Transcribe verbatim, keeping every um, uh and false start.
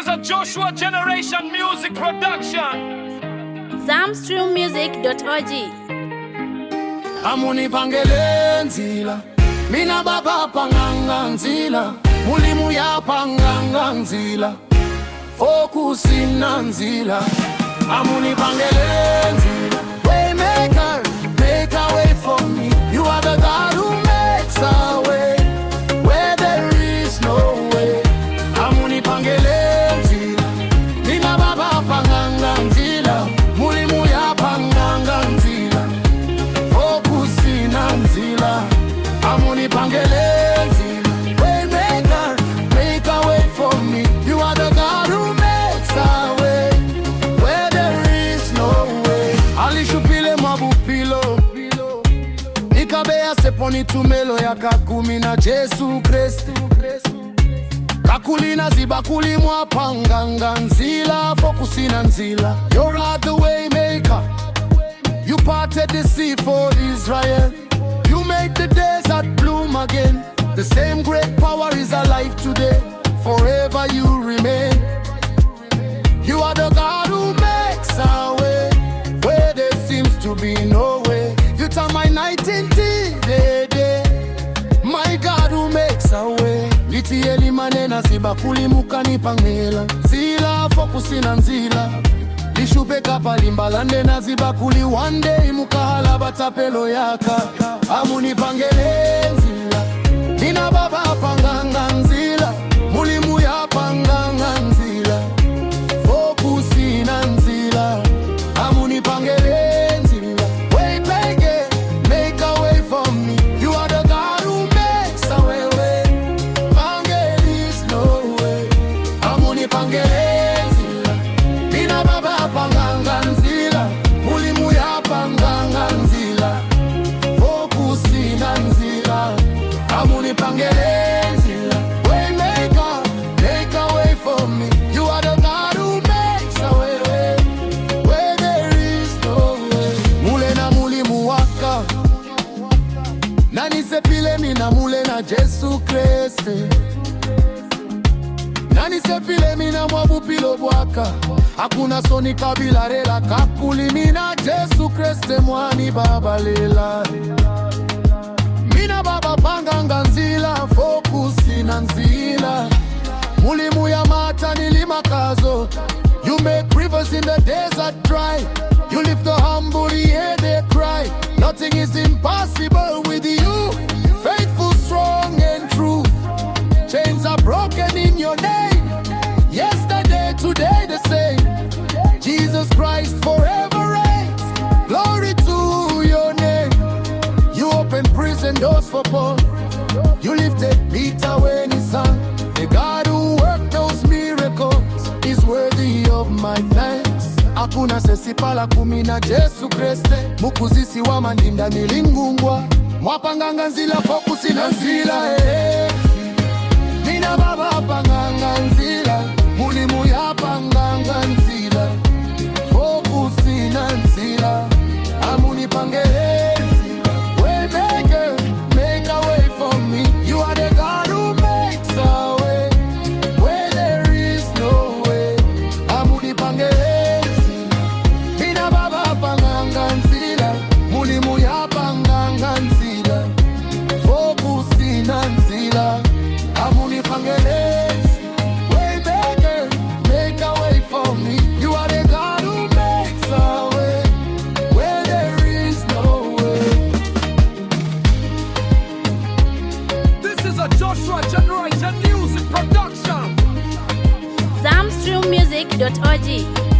is a Joshua Generation Music Production. zamstream music dot org. Amuni pangele nzila, mina baba panganga nzila, mulimu ya panganga nzila, fokusi na nzila. Amuni pangele nzila, waymaker, make a way for me. You are the God who makes a way where there is no way. Amuni pangele nzila, mina baba panganga nzila, mulimu ya panganga nzila, fokusi na nzila. Amuni pangele nzila, waymaker, make a way for me. You are the God who makes a way where there is no way. Alishupile mabupilo, nikabea seponi tumelo ya kakumi na Jesu Kristo. Kakulina zibakuli mwa panganga nzila, fokusi na nzila. You're not the way maker, you parted the sea for Israel. You make the desert bloom again. The same great power is alive today. Forever you remain. You are the God who makes a way where there seems to be no way. You turn my night into day day. My God who makes a way. Litieli manena zibakuli mukani pangela. Zila fokusi na nzila. Lishupe kapalimbalande na zibakuli. One day mukahala batapelo yaka. Amuni pangele nzila, nina baba panganga nzila, mulimu ya panganga nzila, fokusi na nzila. Amuni pangele nzila, waymaker, make a way for me. You are the God who makes a way, way. Pangele is no way. Amuni pangele nzila, nina baba panganga nzila, mulimu ya panganga nzila, fokusi na nzila. Amuni pangele nzila, waymaker, make a way for me. You are the God who makes a way, way where there is no way. Mule na mulimu waka, nani sepile mina mule na Jesu Kristo. Nani sepile mina mwabupilo bwaka, hakuna soni kabila rela. Kakuli mina Jesu Kristo mwani baba lela. Mina baba panganga nzila, fokusi na nzila, mulimu ya mata nilimakazo. You make rivers in the desert dry. You lift the humble, hear they cry. Nothing is impossible with you. Faithful, strong and true. Chains are broken in your name. Yesterday, today the same. Jesus Christ forever reigns. Glory to your name. You open prison doors for Paul. You lifted Peter when he sang. The God who worked those miracles is worthy of my thanks. Hakuna sesi pala kumina Jesu Kristo. Mukuzisi wa mandinda nilingungwa. Mwapanganga nzila, fokusi na nzila, eh. Mina baba panganga nzila, mulimu ya panganga nzila, fokusi na nzila. Amuni pangele nzila, waymaker, make a way for me. You are the God who makes a way where there is no way. Amuni pangele nzila, mina baba panganga nzila, mulimu ya panganga nzila, fokusi na nzila. Amuni pangele nzila, waymaker, make a way for me. You are the God who makes a way where there is no way. This is a Joshua Generation Music Production. zamstream music dot org.